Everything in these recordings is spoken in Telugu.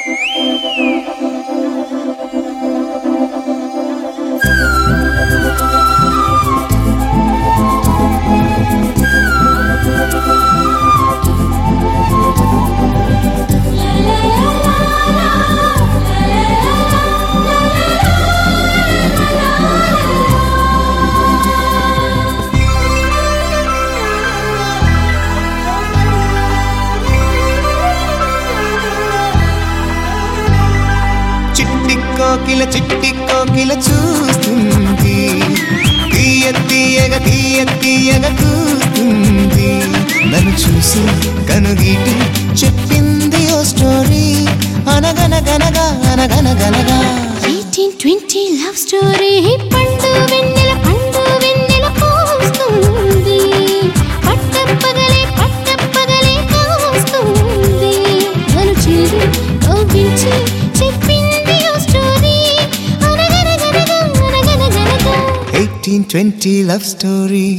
చిట్టి కోకిల చూస్తుంది, తీయగా కూస్తుంది. నన్ను చూసి కనుగీటి చెప్పింది ఓ స్టోరీ, అనగనగనగా 1820 లవ్ స్టోరీ. పండు వెన్నెల పూస్తుంది, పట్టపగలే కాస్తుంది. నన్ను చేరి కవ్వించి చెప్పింది ఓ స్టోరీ, అనగనగనగా 1820 లవ్ స్టోరీ.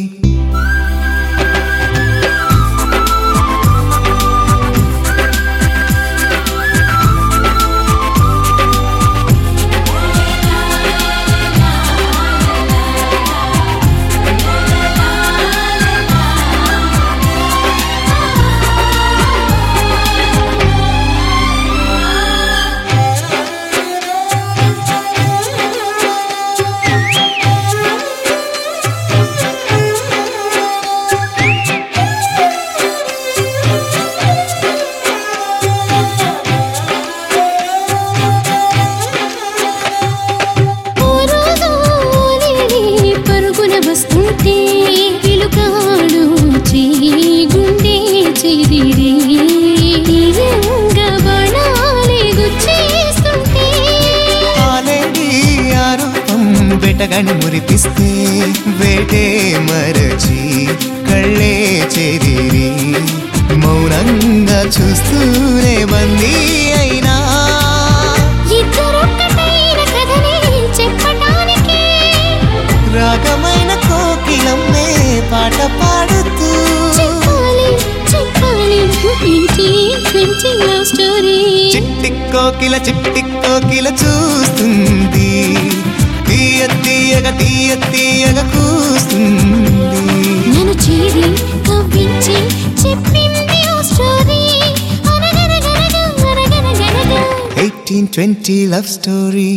వేటగాని మురిపిస్తే వేటే మరచి కళ్ళే చెదిరి మౌనంగా చూస్తూనే బందీ అయినా చెప్పడానికి రాగమైన కోకిలమ్మే పాట పాడుతూ చెప్పాలి 1820 లవ్ స్టోరీ. చిట్టి కోకిల చూస్తుంది, తీయగా కూస్తుంది. నన్ను చేరి కవ్వించి చెప్పింది ఓ స్టోరీ, అనగనగనగా 1820 లవ్ స్టోరీ.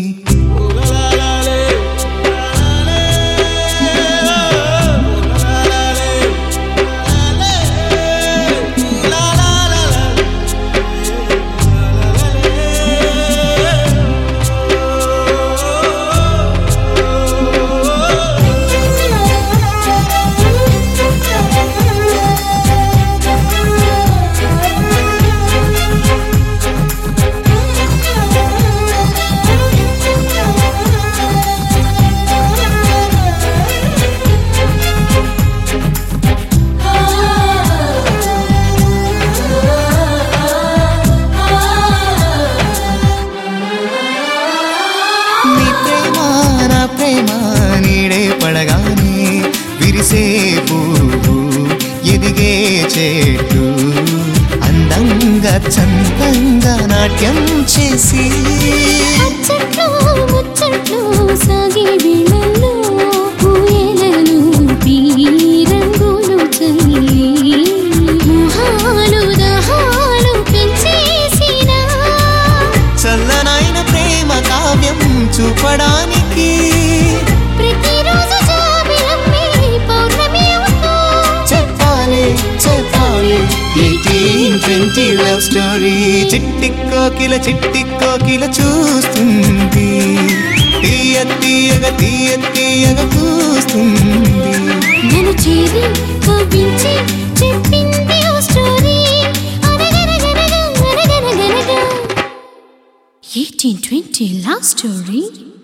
పడగానే విరిసే పువ్వు ఎదిగే చెట్టు అందంగా చందంగా నాట్యం చేసి ముచ్చట్లు సాగే వేళల్లో ఊయలలు రంగులు చల్లి దాహాలు పెంచేసిన చల్లనైన ప్రేమ కావ్యం చూపడానికి ప్రతిరోజు చెప్పాలి 1820 లవ్ స్టోరీ. చిట్టి కోకిల చూస్తుంది, తీయగా కూస్తుంది. నన్ను చేరి కవ్వించి చెప్పింది ఓ స్టోరీ, అనగనగనగా 1820 లవ్ స్టోరీ.